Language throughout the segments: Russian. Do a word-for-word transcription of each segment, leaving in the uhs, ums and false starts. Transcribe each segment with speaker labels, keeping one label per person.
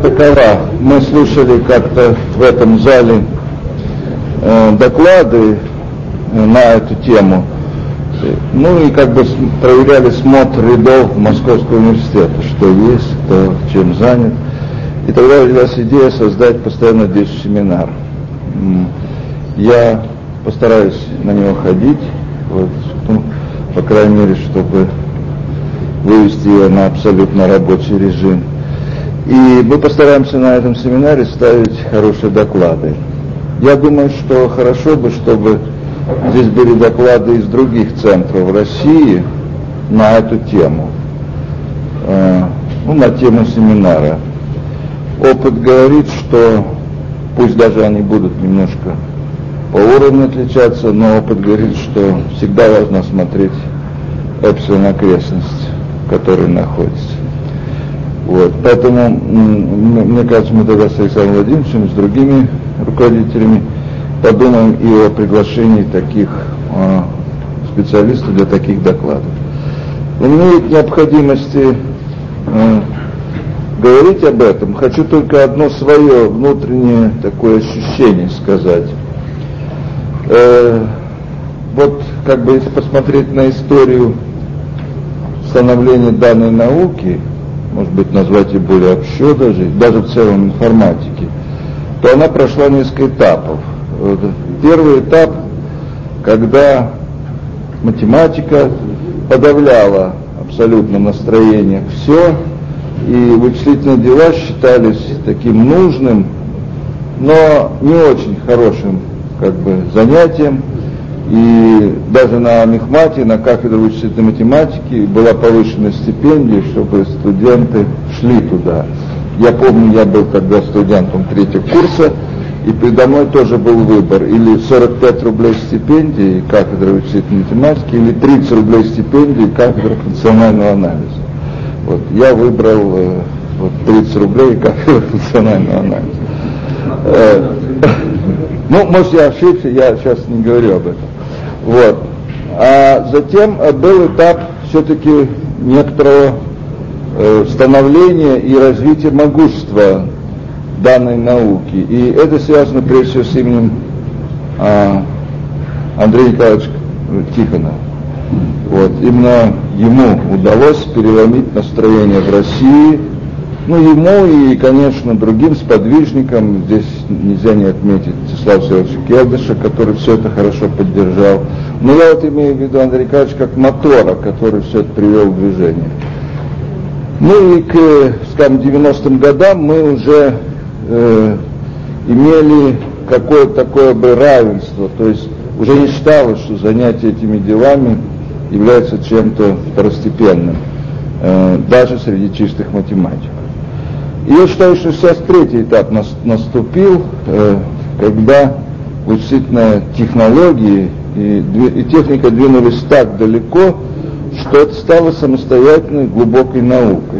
Speaker 1: такова. Мы слушали как-то в этом зале э, доклады э, на эту тему. Ну и как бы проверяли смотр рядов Московского университета, что есть, кто чем занят. И тогда родилась идея создать постоянно здесь семинар. Я постараюсь на него ходить, вот, ну, по крайней мере, чтобы вывести ее на абсолютно рабочий режим. И мы постараемся на этом семинаре ставить хорошие доклады. Я думаю, что хорошо бы, чтобы здесь были доклады из других центров России на эту тему, э, ну, на тему семинара. Опыт говорит, что пусть даже они будут немножко по уровню отличаться, но опыт говорит, что всегда важно смотреть эпсилон окрестность, в которой находится. Вот. Поэтому, мне кажется, мы тогда с Александром Владимировичем, с другими руководителями подумаем и о приглашении таких э, специалистов для таких докладов. Но нет необходимости э, говорить об этом. Хочу только одно свое внутреннее такое ощущение сказать. Э, вот как бы если посмотреть на историю становления данной науки, может быть, назвать ее более общо даже, даже в целом информатики, то она прошла несколько этапов. Первый этап, когда математика подавляла абсолютно настроение все, и вычислительные дела считались таким нужным, но не очень хорошим как бы занятием. И даже на Мехмате, на кафедре вычислительной математики была повышена стипендия, чтобы студенты шли туда. Я помню, я был тогда студентом третьего курса, и передо мной тоже был выбор: или сорок пять рублей стипендии кафедры вычислительной математики, или тридцать рублей стипендии кафедры функционального анализа. Вот, я выбрал э, вот, тридцать рублей кафедры функционального анализа. Э, ну, может, я ошибся, я сейчас не говорю об этом. Вот. А затем был этап все-таки некоторого э, становления и развития могущества данной науки. И это связано прежде всего с именем э, Андрея Николаевича Тихонова. Вот. Именно ему удалось переломить настроение в России. Ну, ему и, конечно, другим сподвижникам, здесь нельзя не отметить Всеслава Всеволодовича Келдыша, который все это хорошо поддержал. Но я вот имею в виду Андрея Николаевича как мотора, который все это привел в движение. Ну и к, скажем, девяностым годам мы уже э, имели какое-то такое бы равенство, то есть уже не считалось, что занятие этими делами является чем-то второстепенным, э, даже среди чистых математиков. И я считаю, что сейчас третий этап наступил, э, когда вычислительные технологии и, и техника двинулись так далеко, что это стало самостоятельной глубокой наукой.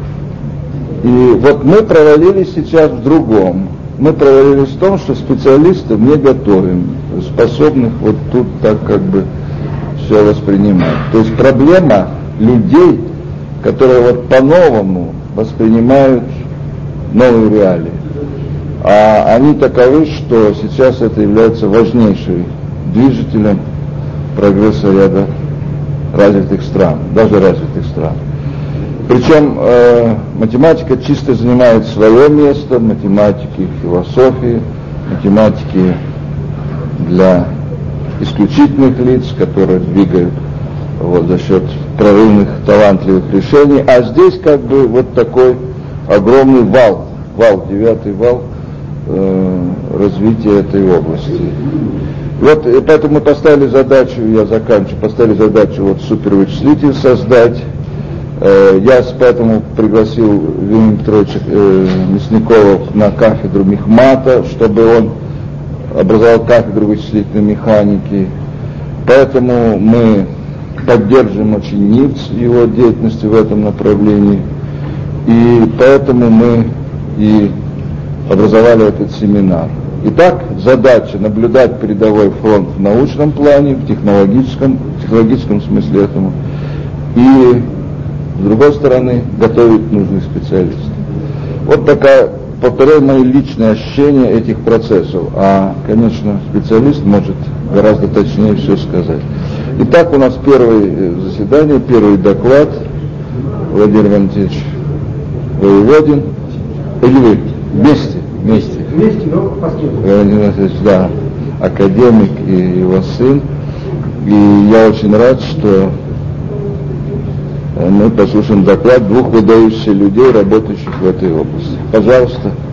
Speaker 1: И вот мы провалились сейчас в другом. Мы провалились в том, что специалистов не готовим, способных вот тут так как бы все воспринимать. То есть проблема людей, которые вот по-новому воспринимают новые реалии. А они таковы, что сейчас это является важнейшим движителем прогресса ряда развитых стран, даже развитых стран. Причем э, математика чисто занимает свое место, математики философии, математики для исключительных лиц, которые двигают вот, за счет прорывных, талантливых решений. А здесь как бы вот такой огромный вал, вал, девятый вал э, развития этой области. Вот, и поэтому мы поставили задачу, я заканчиваю, поставили задачу вот супервычислитель создать. Э, я поэтому пригласил Вениамина Петровича э, Мясникова на кафедру Мехмата, чтобы он образовал кафедру вычислительной механики. Поэтому мы поддерживаем очень НИВЦ, его деятельности в этом направлении. И поэтому мы и образовали этот семинар. Итак, задача наблюдать передовой фронт в научном плане, в технологическом, в технологическом смысле этому, и, с другой стороны, готовить нужных специалистов. Вот такая, повторяю, мои личные ощущения этих процессов. А, конечно, специалист может гораздо точнее все сказать. Итак, у нас первое заседание, первый доклад. Владимир Валентинович Воеводин. Или вы? Вместе? Вместе.
Speaker 2: Вместе, но последовательно.
Speaker 1: Владимир Валентинович, да, академик и его сын. И я очень рад, что мы послушаем доклад двух выдающихся людей, работающих в этой области. Пожалуйста.